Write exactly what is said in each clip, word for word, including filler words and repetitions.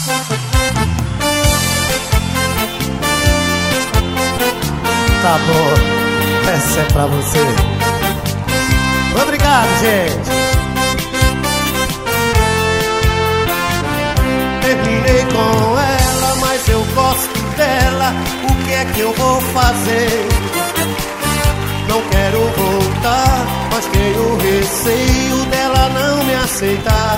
Tá bom, essa é pra você. Obrigado, gente. Terminei com ela, mas eu gosto dela. O que é que eu vou fazer? Não quero voltar, mas tenho receio dela não me aceitar.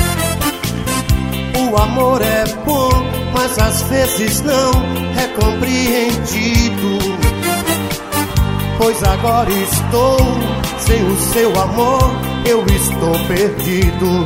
O amor é bom, mas às vezes não é compreendido. Pois agora estou sem o seu amor, eu estou perdido.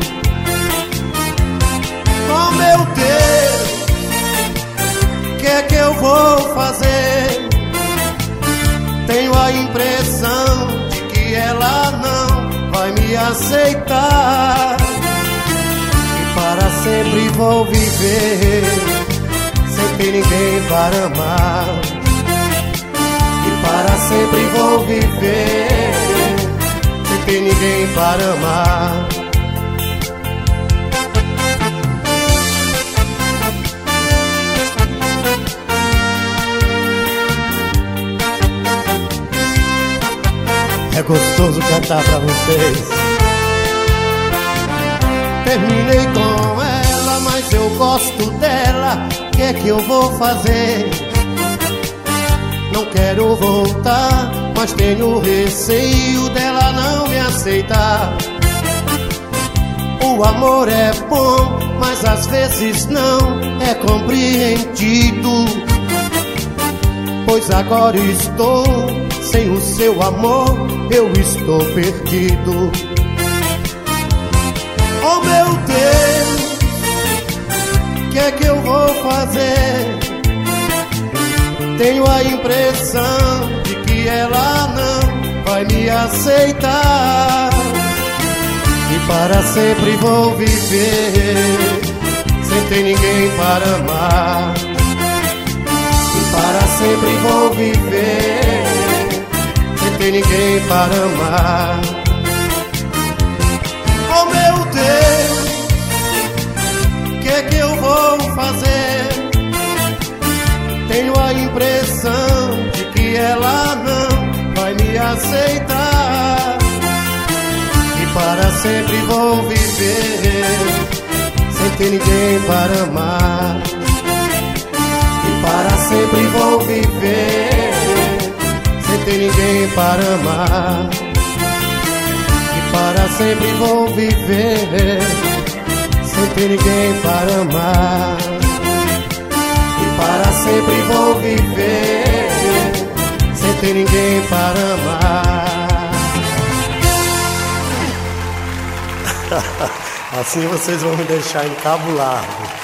Oh meu Deus, o que é que eu vou fazer? Tenho a impressão de que ela não vai me aceitar. E para sempre vou viver sem ter ninguém para amar. Para sempre vou viver sem ter ninguém para amar. É gostoso cantar pra vocês. Terminei com ela, mas eu gosto dela. O que é que eu vou fazer? Não quero voltar, mas tenho receio dela não me aceitar. O amor é bom, mas às vezes não é compreendido. Pois agora estou sem o seu amor, eu estou perdido. Oh meu Deus, o que é que eu vou fazer? Tenho a impressão de que ela não vai me aceitar. E para sempre vou viver sem ter ninguém para amar. E para sempre vou viver sem ter ninguém para amar. Oh meu Deus, o que é que eu vou fazer? Tenho a impressão de que ela não vai me aceitar. E para sempre vou viver sem ter ninguém para amar. E para sempre vou viver sem ter ninguém para amar. E para sempre vou viver sem ter ninguém para amar. Para sempre vou viver sem ter ninguém para amar. Assim vocês vão me deixar encabulado.